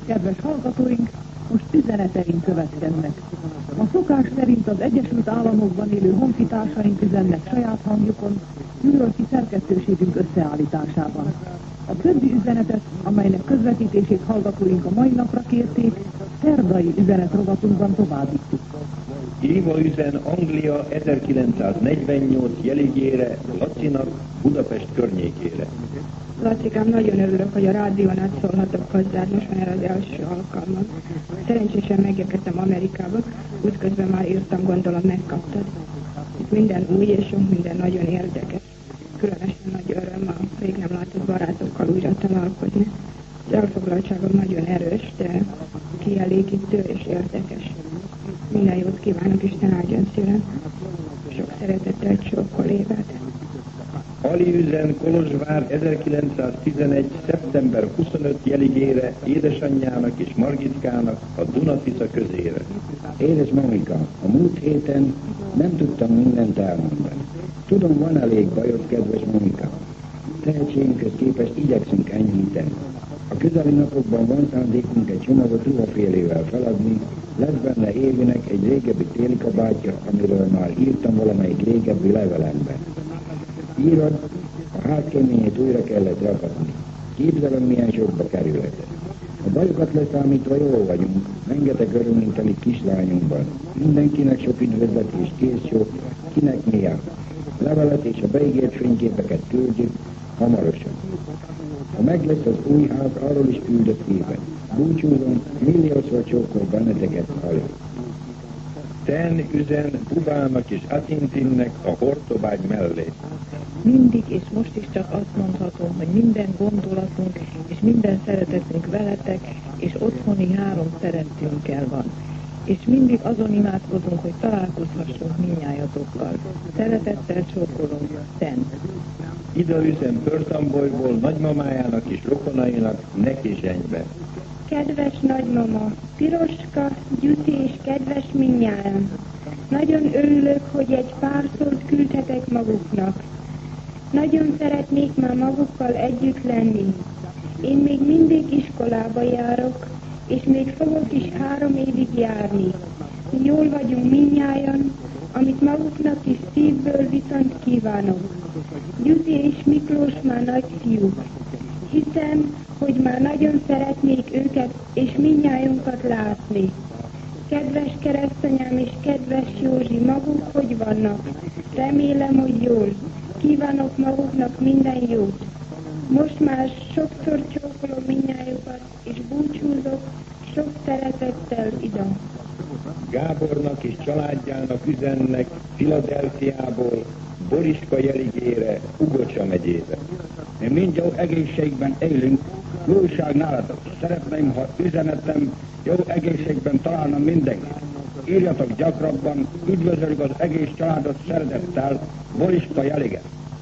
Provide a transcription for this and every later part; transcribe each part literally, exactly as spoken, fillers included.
Kedves hallgatóink, most üzeneteink következnek. A szokás szerint az Egyesült Államokban élő honfitársaink üzennek saját hangjukon, New York-i szerkesztőségünk összeállításában. A többi üzenetet, amelynek közvetítését hallgatóink a mai napra kérték, szerdai üzenetrovatunban továbbítjuk. Írva üzen Anglia ezerkilencszáznegyvennyolc jeligére, Lacinak, Budapest környékére. Lacikám, nagyon örülök, hogy a rádión át szólhatok hozzád, most már az első alkalmam. Szerencsésen megérkeztem Amerikába, útközben már írtam, gondolom megkaptad. Itt minden új és sok minden nagyon érdekes. Különösen nagy öröm a rég nem látott barátokkal újra találkozni. Az elfoglaltságom nagyon erős, de kielégítő és érdekes. Minden jót kívánok, Isten áldjon szíven. Sok szeretettel csókol Évát. Ali üzen Kolozsvár ezerkilencszáztizenegy. szeptember huszonötödike jeligére édesanyjának és Margitkának a Duna-Tisza közére. Édes Mamika, a múlt héten nem tudtam mindent elmondani. Tudom, van elég bajod, kedves Mamika. Tehetségünkhöz képest igyekszünk enyhíteni. A közeli napokban van szándékunk egy csomagot ruhafélével feladni, lesz benne Évinek egy régebbi téli kabátja, amiről már írtam valamelyik régebbi levelemben. Írod, a hátkeményét újra kellett rakatni. Képzelem, milyen sokba kerül ez. A bajokat leszámítva jól vagyunk, rengeteg örülünk teli kislányunkban. Mindenkinek sok üdvözlet és kész sok, kinek milyen. Levelet és a beígért fényképeket küldjük hamarosan. Ha meg lesz az új ház, arról is küldött évet. Búcsúzom, milliószor csókol benneteket Ali. Ten üzen Bubának és Atintinnek a Hortobágy mellé. Mindig és most is csak azt mondhatom, hogy minden gondolatunk és minden szeretetünk veletek és otthoni három szerettünkkel van. És mindig azon imádkozunk, hogy találkozhassunk mindnyájatokkal. Szeretettel csókolunk, Ten. Ida üzen Pörtambolyból nagymamájának és rokonainak, neki zsenybe. Kedves nagymama, Piroska, Gyuszi és kedves mindnyájan. Nagyon örülök, hogy egy pár szót küldhetek maguknak. Nagyon szeretnék már magukkal együtt lenni. Én még mindig iskolába járok, és még fogok is három évig járni. Jól vagyunk mindnyájan, amit maguknak is szívből viszont kívánok. Gyuszi és Miklós már nagyfiúk. Hiszem, hogy már nagyon szeretnék őket és mindnyájunkat látni. Kedves keresztanyám és kedves Józsi, maguk hogy vannak? Remélem, hogy jól. Kívánok maguknak minden jót. Most már sokszor csókolom mindnyájukat, és búcsúzok sok szeretettel Ida. Gábornak és családjának üzennek Filadelfiából, Boriska jeligére, Ugocsa megyébe. Mi mind jó egészségben élünk, jóság nálatok. Szeretném, ha üzenetem jó egészségben találna mindenkit. Írjatok gyakrabban, üdvözöljük az egész családot szeretettel, Boriska jelige.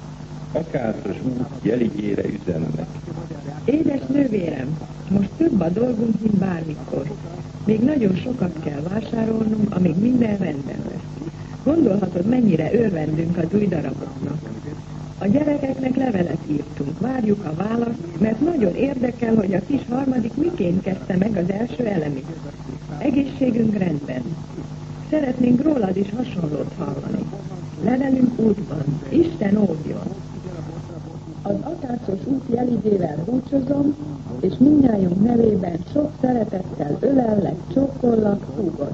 Akácos út jeligére üzennek. Édes nővérem, most több a dolgunk, mint bármikor. Még nagyon sokat kell vásárolnunk, amíg minden rendben lesz. Gondolhatod, mennyire örvendünk az új daraboknak. A gyerekeknek levelet írtunk, várjuk a választ, mert nagyon érdekel, hogy a kis harmadik miként kezdte meg az első elemét. Egészségünk rendben. Szeretnénk rólad is hasonlót hallani. Levelünk útban. Isten óvjon! Az akácos út jeligével búcsúzom, és mindnyájunk nevében sok szeretettel ölellek, csókollak, húgod.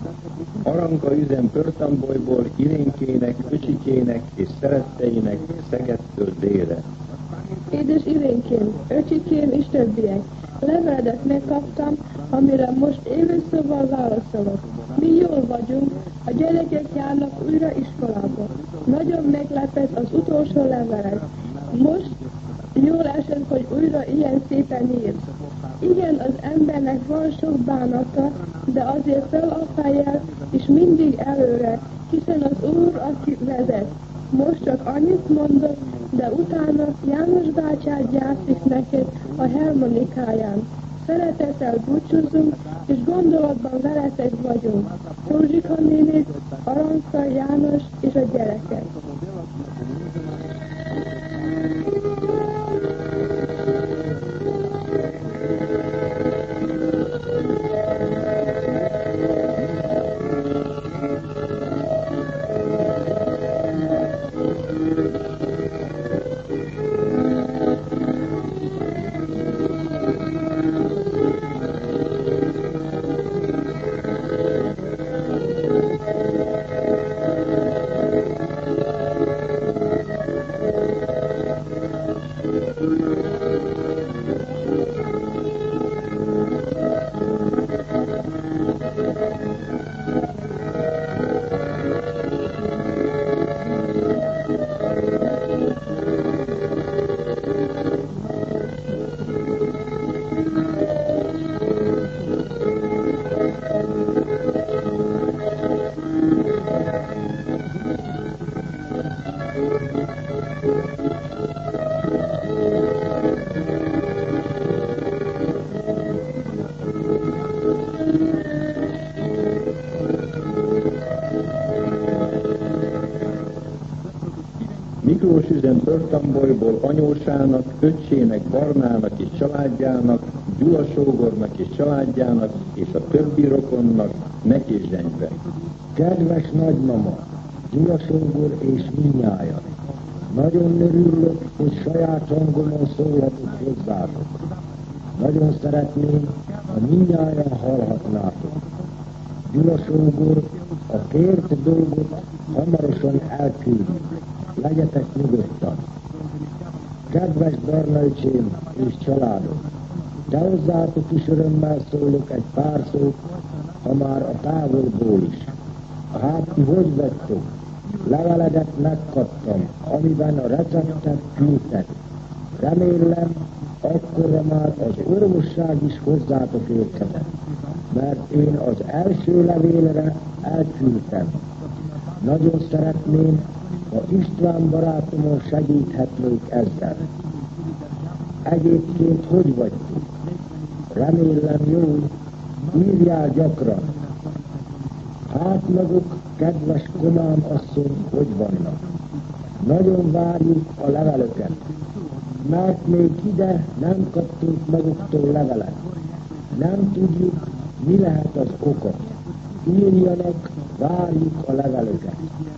Aranka üzen Pörtambolyból Irénkének, öcsikének és szeretteinek Szegedtől délre. Édes Irénkém, öcsikém és többiek, leveledet megkaptam, amire most élőszóval válaszolok. Mi jól vagyunk, a gyerekek járnak újra iskolába. Nagyon meglepett az utolsó levelet. Most jól esett, hogy újra ilyen szépen ír. Igen, az embernek van sok bánata, de azért fel a fejjel, és mindig előre, hiszen az Úr, aki vezet. Most csak annyit mondok, de utána János bátyád játszik neked a harmonikáján. Szeretettel búcsúzunk, és gondolatban veletek vagyunk. Józsika néni, Aranka, János és a gyerekek. Miklós üzem Pörtambolyból anyósának, öccsének, Barnának és családjának, Gyula sógornak és családjának, és a többi rokonnak, nek és zsenybe. Kedves nagymama, Gyula sógor és mindnyájan, nagyon örülök, hogy saját hangomon szólhatok hozzátok. Nagyon szeretném, ha mindnyájan hallhatnátok. Gyula sógor a kért dolgot hamarosan elküldi. Legyetek nyugodtan. Kedves Barnaöcsém és családom, de hozzátok is örömmel szólok egy pár szót, ha már a távolból is. Hát ti hogy vagytok? Leveledet megkaptam, amiben a receptet küldtek. Remélem, akkorra már az orvosság is hozzátok érkezett, mert én az első levélre elküldtem. Nagyon szeretném, ha István barátomon segíthetnék ezzel. Egyébként hogy vagytok? Remélem jól, írjál gyakran. Hát maguk, kedves Komám asszony, hogy vannak? Nagyon várjuk a leveleket, mert még ide nem kaptunk maguktól levelet. Nem tudjuk, mi lehet az oka. Írjanak, várjuk a leveleket.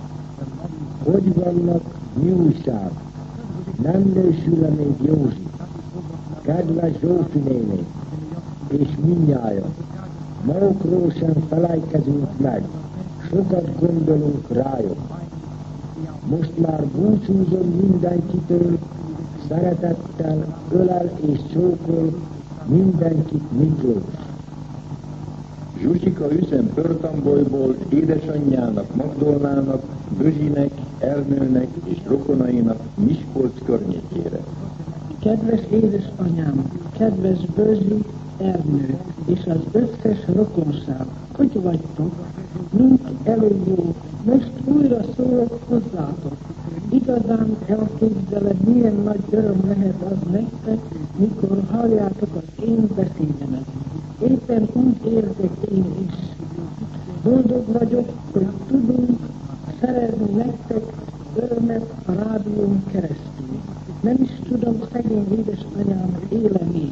Hogy vannak, mi újság? Nem nősül-e még Józsi? Kedves Zsófi néni, és mindnyájan, magukról sem felejtkezünk meg, sokat gondolunk rájuk. Most már búcsúzom mindenkitől, szeretettel ölel és csókol mindenkit Miklós. Zsuzsika üzem Pörtambolyból édesanyjának, Magdolnának, Bözsinek, Ernőnek és rokonainak Miskolc környékére. Kedves édesanyám, kedves Bözsi, Ernő és az összes rokonság, hogy vagytok? Mind elég jó, most újra szólok hozzátok. Igazán elképzeled, milyen nagy öröm lehet az nektek, mikor halljátok az én beszédemet. Éppen úgy érzek én is. Boldog vagyok, hogy tudunk szerezni nektek örömet a rádión keresztül. Nem is tudom, szegény édesanyám éle még.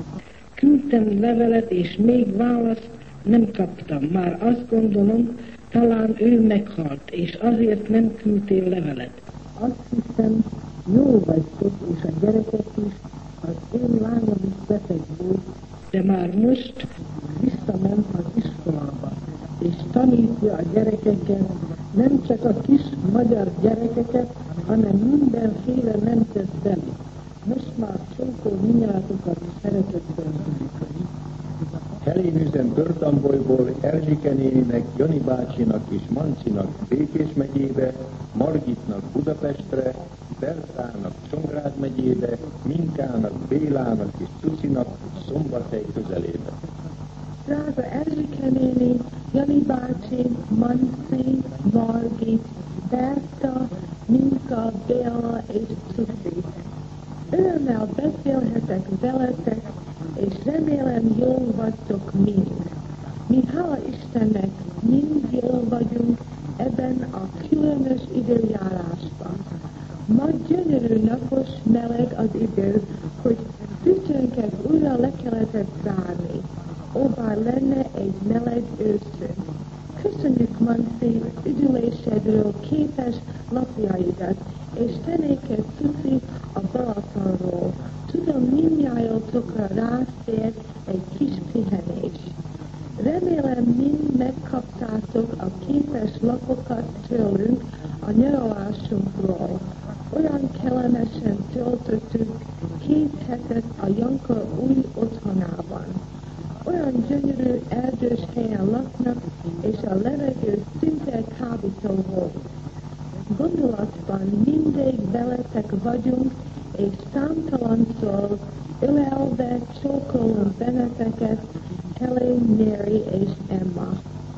Küldtem levelet, és még választ nem kaptam. Már azt gondolom, talán ő meghalt, és azért nem küldtél levelet. Azt hiszem, jó vagytok, és a gyerekek is, az én lányom is beteg volt, de már most visszament az iskolába, és tanítja a gyerekeket, nem csak a kis magyar gyerekeket, hanem mindenféle nemzetbeli. Most már csókol mindjátokat szeretetben tudjuk. Helén üzem Pörtambolyból Erzsike néninek, Jani bácsinak és Mancinak Békés megyébe, Margitnak Budapestre, Bertának Csongrád megyébe, Minkának, Bélának és Cucinak Szombathely közelébe. Drága Erzsike néni, Jani bácsi, Manci, Margit, Berta, Minka, Béla és Cuci. Örömmel beszélhetek veletek, és remélem jól vagytok mind. Mi hála Istennek mind jól vagyunk ebben a különös időjárásban. Ma gyönyörű napos, meleg az idő, hogy fűtőnket újra le kellett zárni. Ó, bár lenne egy meleg őszünk. Köszönjük, Manci, üdülésedről képes lapjaidat, és te néked Cuci a Balatonról. Tudom, mindnyájatokra rászér egy kis pihenés. Remélem, mind megkaptátok a képes lapokat tőlünk a nyaralásunkról. Olyan kellemesen töltöttük két hetet a Janka új otthonában. Olyan gyönyörű erdős helyen laknak, és a levegő szinte kábító volt. Gondolatban mindig veletek vagyunk, és számtalanszor ölelve csókolunk benneteket, Helen, Mary és Emma.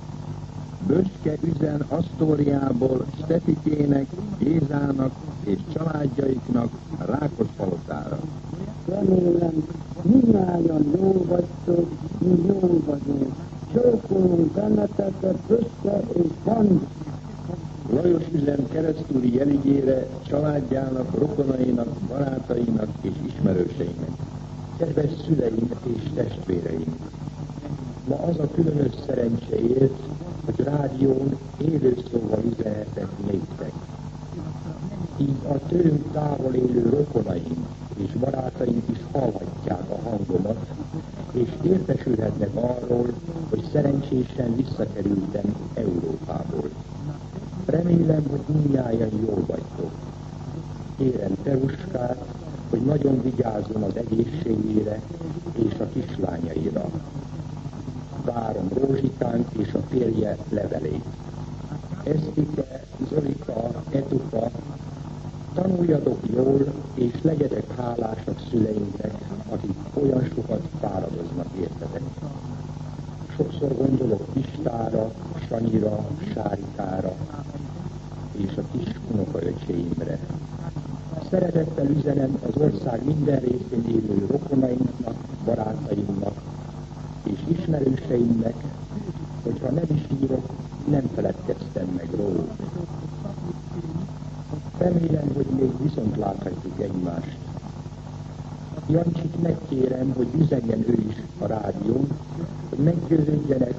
Böcske üzen Asztóriából Stefikének, Gézának és családjaiknak Rákospalotára. Remélem, mindnyájan jól vagytok, mi jól vagyunk. Csókolunk benneteket, Böcske és Fanny. Lajos üzem keresztúri jeligére családjának, rokonainak, barátainak és ismerőseinek. Kedves szüleim és testvéreim! Ma az a különös szerencse ért, hogy rádión élő szóval üzenetek néktek. Így a tőlünk távol élő rokonaink és barátaink is hallhatják a hangomat, és értesülhetnek arról, hogy szerencsésen visszakerültem Európából. Remélem, hogy mindnyájan jól vagytok. Kérem Teruskát, hogy nagyon vigyázzon az egészségére és a kislányaira. Várom Rózsikánk és a férje levelét. Esztike, Zolika, Etuka, tanuljatok jól, és legyetek hálásak szüleinknek, akik olyan sokat fáradoznak értetek. Sokszor gondolok Pistára, Sanyira, Sárikára és a kis unokaöcséimre. Szeretettel üzenem az ország minden részén élő rokonainknak, barátaimnak és ismerőseimnek, hogyha nem is írok, nem feledkeztem meg róluk. Remélem, hogy még viszont láthatjuk egymást. Jancsit megkérem, hogy üzenjen ő is a rádión, hogy meggyőződjenek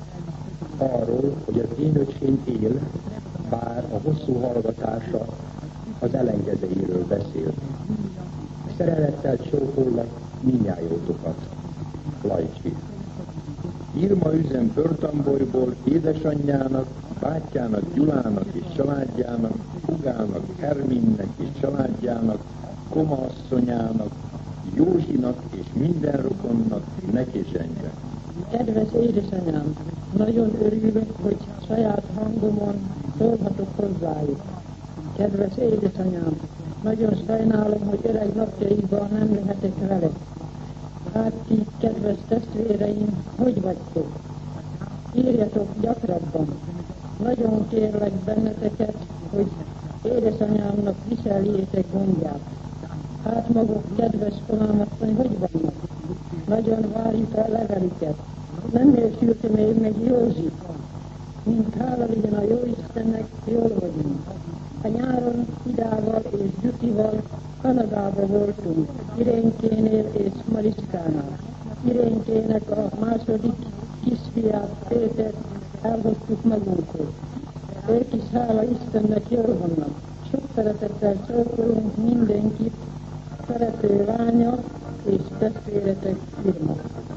arról, hogy az én öcsém él, bár a hosszú hallgatása az elengedőiről beszél. Szeretettel csókollak mindnyájótokat. Lajcsi. Irma üzem Pörtambolyból édesanyjának, bátyjának, Gyulának és családjának, Hugának, Herminnek és családjának, Koma asszonyának, Józsinak és minden rokonnak Nekészenyre. Kedves édesanyám, nagyon örülök, hogy saját hangomon szólhatok hozzájuk. Kedves édesanyám, nagyon sajnálom, hogy öreg napjaikban nem lehetek vele. Hát ti, kedves testvéreim, hogy vagytok? Írjatok gyakrabban. Nagyon kérlek benneteket, hogy édesanyámnak viseljétek gondját. Hát maguk, kedves komámasszony, hogy vannak? Nagyon várjuk a levelüket. Nem nélkülte még meg Józsi. Mint hála legyen a Jóistennek, jól vagyunk. A nyáron Idával és Gyutival Kanadába voltunk, Irénkénél és Mariskánál. Irénkének a második kisfiát, Pétert elhoztuk magunkhoz. Ők is hála Istennek jól vannak. Sok szeretettel csókolunk mindenkit, szerető lánya és testvéretek Irma.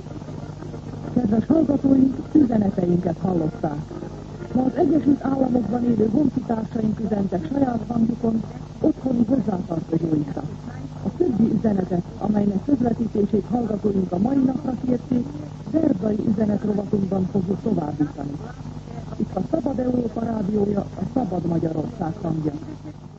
Kedves hallgatóink, üzeneteinket hallották. Ma az Egyesült Államokban élő honfitársaink üzentek saját hangjukon otthoni hozzátartozóikra. A többi üzenetet, amelynek közvetítését hallgatóink a mai napra kérték, szerdai üzenetrovakunkban fogjuk továbbítani. Itt a Szabad Európa rádiója, a Szabad Magyarország hangja.